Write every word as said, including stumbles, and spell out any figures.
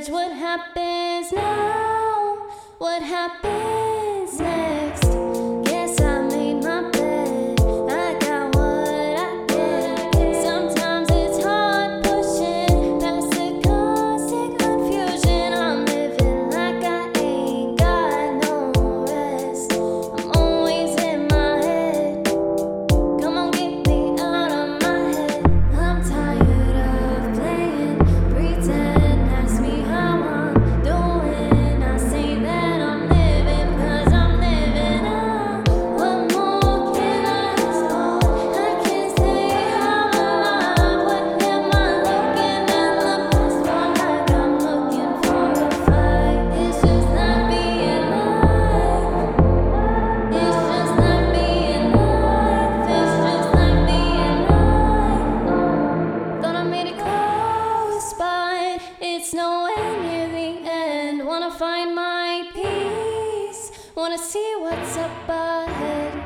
edge. What happens now? What happens next? Guess I made my bed. I got what I get. Sometimes it's hard pushing past the constant confusion. I'm living like I ain't got no rest. I'm always in my head. Come on, get me out of my head. I'm tired of playing pretend. Ask me how I'm doing. I say that I'm living 'cause I'm living up. What more can I ask for? I can't say I'm alive. What am I looking in the past for? Like I'm looking for a fight. It's just not being life. It's just not being life. It's just not being life. Thought I made it close, but it's nowhere near the end. Wanna find my peace. Wanna see what's up ahead.